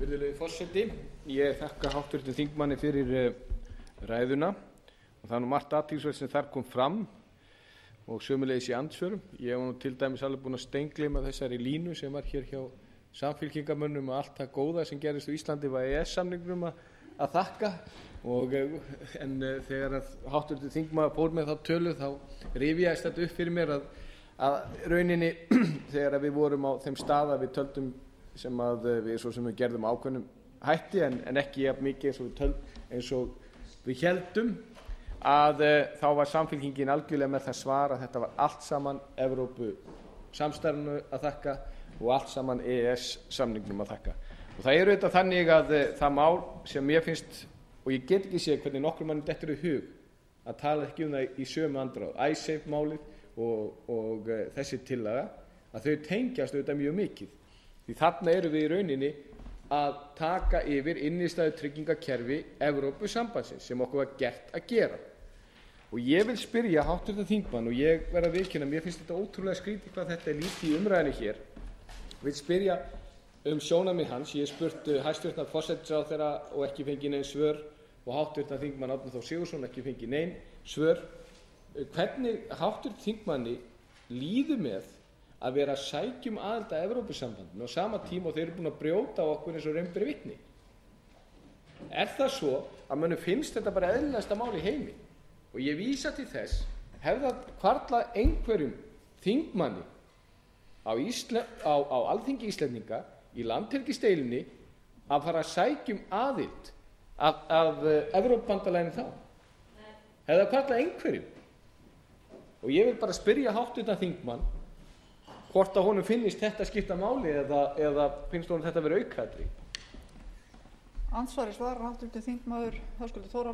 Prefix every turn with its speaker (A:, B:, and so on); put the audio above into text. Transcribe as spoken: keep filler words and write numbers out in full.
A: Virðulegi forseti, ég þakka háttvirtum þingmanni fyrir ræðuna og það er nú margt athyglisvert sem þar kom fram og sömuleiðis í andsvörum. Ég var nú til dæmis alveg búinn að steingleyma þessari línu sem var hér hjá samfylkingarmönnum og allt það góða sem gerist á Íslandi var E E S-samningnum að, að þakka og en þegar háttvirtur þingmaður fór með þá tölu þá rifjaðist þetta upp fyrir mér að, að rauninni þegar við vorum á þeim stað að við töldum sem að við svo sem við gerðum ákveðnum hætti en, en ekki jafn mikið eins og við, töld, eins og við heldum að uh, þá var samfylkingin algjörlega með það svar að þetta var allt saman Evrópu samstarfinu að þakka og allt saman E E S-samningnum að þakka. Og það er auðvitað þannig að uh, það mál sem ég finnst, og ég get ekki séð hvernig nokkur mannum dettur í hug að tala ekki um það í sömu andráð, Icesave-málið og, og uh, þessi tillaga, að þau tengjast auðvitað mjög mikið. Því þarna eru við í rauninni að taka yfir innistæðutryggingakerfi Evrópusambandsins sem okkur var gert að gera. Og ég vil spyrja háttvirtan þingmann og ég verð að viðurkenna, mér finnst þetta ótrúlega skrítið hvað þetta er lítið í umræðinni hér. Vil spyrja um sjónarmið hans, ég hef spurt hæstvirtan forsætisráðherra og ekki fengið nein svör og háttvirtan þingmann Árna Þór Sigurðsson ekki fengið nein svör. Hvernig háttvirtan þingmanni líður með að vera að sækjum aðild að Evrópusambandinu á sama tíma og þeir eru búin að brjóta á okkur eins og raun ber vitni? Er það svo að mönnum finnst þetta bara eðlilegasta mál í heimi? Og ég vísa til þess, hefði það hvarflað einhverjum þingmanni á, Ísla, á, á Alþingi Íslendinga í landhelgisdeilunni að fara að sækjum aðild að, að Evrópubandalaginu þá? Hefði það hvarflað einhverjum? Og ég vil bara spyrja háttvirtan þingmann hvort að honum finnist þetta skipta máli eða, eða finnst honum þetta vera aukaatriði.
B: Andsvari svarar háttvirtur þingmaður Höskuldur Þórhallsson.